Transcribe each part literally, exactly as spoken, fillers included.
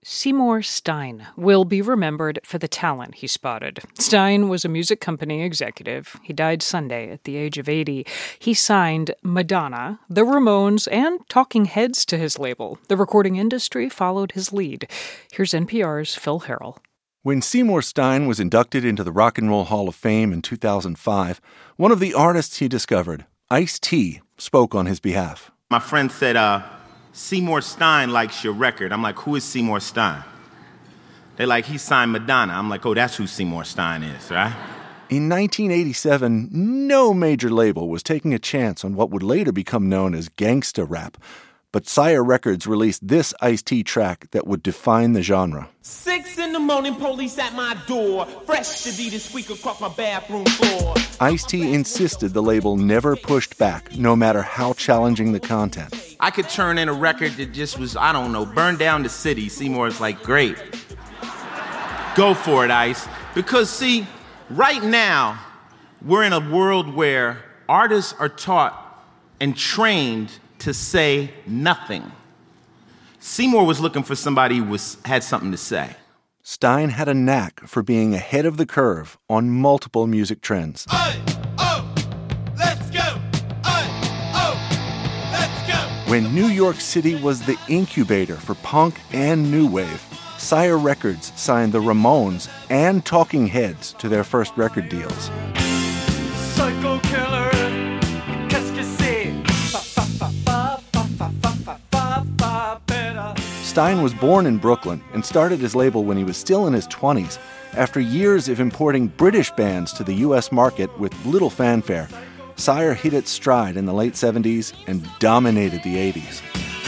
Seymour Stein will be remembered for the talent he spotted. Stein was a music company executive. He died Sunday at the age of eighty. He signed Madonna, the Ramones, and Talking Heads to his label. The recording industry followed his lead. Here's N P R's Phil Harrell. When Seymour Stein was inducted into the Rock and Roll Hall of Fame in two thousand five, one of the artists he discovered, Ice-T, spoke on his behalf. My friend said, uh, Seymour Stein likes your record. I'm like, who is Seymour Stein? They're like, he signed Madonna. I'm like, oh, that's who Seymour Stein is, right? In nineteen eighty-seven, no major label was taking a chance on what would later become known as gangsta rap. But Sire Records released this Ice-T track that would define the genre. Six in the morning, police at my door. Fresh to be the squeak across my bathroom floor. Ice-T insisted the label never pushed back, no matter how challenging the content. I could turn in a record that just was, I don't know, burn down the city. Seymour's like, great. Go for it, Ice. Because, see, right now, we're in a world where artists are taught and trained to say nothing. Seymour was looking for somebody who was, had something to say. Stein had a knack for being ahead of the curve on multiple music trends. Aye, oh, let's go. Aye, oh, let's go. When New York City was the incubator for punk and new wave, Sire Records signed the Ramones and Talking Heads to their first record deals. Psycho killer. Stein was born in Brooklyn and started his label when he was still in his twenties, after years of importing British bands to the U S market with little fanfare. Sire hit its stride in the late seventies and dominated the eighties.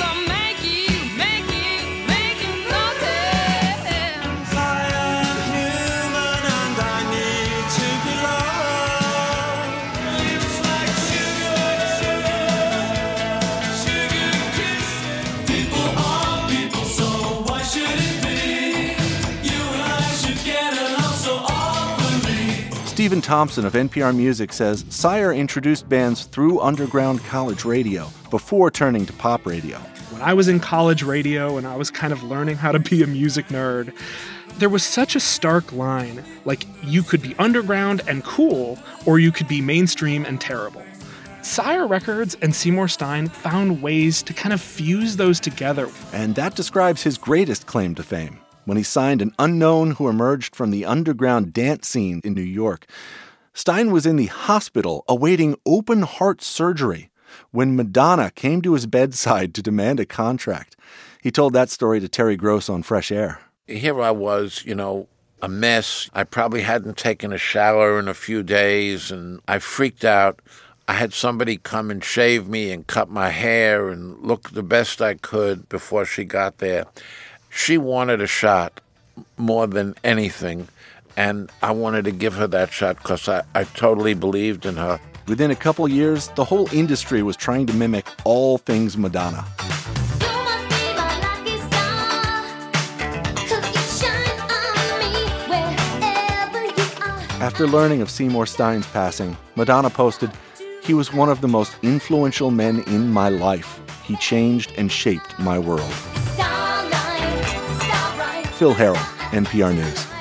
Stephen Thompson of N P R Music says Sire introduced bands through underground college radio before turning to pop radio. When I was in college radio and I was kind of learning how to be a music nerd, there was such a stark line. Like, you could be underground and cool, or you could be mainstream and terrible. Sire Records and Seymour Stein found ways to kind of fuse those together. And that describes his greatest claim to fame, when he signed an unknown who emerged from the underground dance scene in New York. Stein was in the hospital awaiting open-heart surgery when Madonna came to his bedside to demand a contract. He told that story to Terry Gross on Fresh Air. Here I was, you know, a mess. I probably hadn't taken a shower in a few days, and I freaked out. I had somebody come and shave me and cut my hair and look the best I could before she got there. She wanted a shot more than anything, and I wanted to give her that shot because I, I totally believed in her. Within a couple years, the whole industry was trying to mimic all things Madonna. After learning of Seymour Stein's passing, Madonna posted, "He was one of the most influential men in my life. He changed and shaped my world." Phil Harrell, N P R News.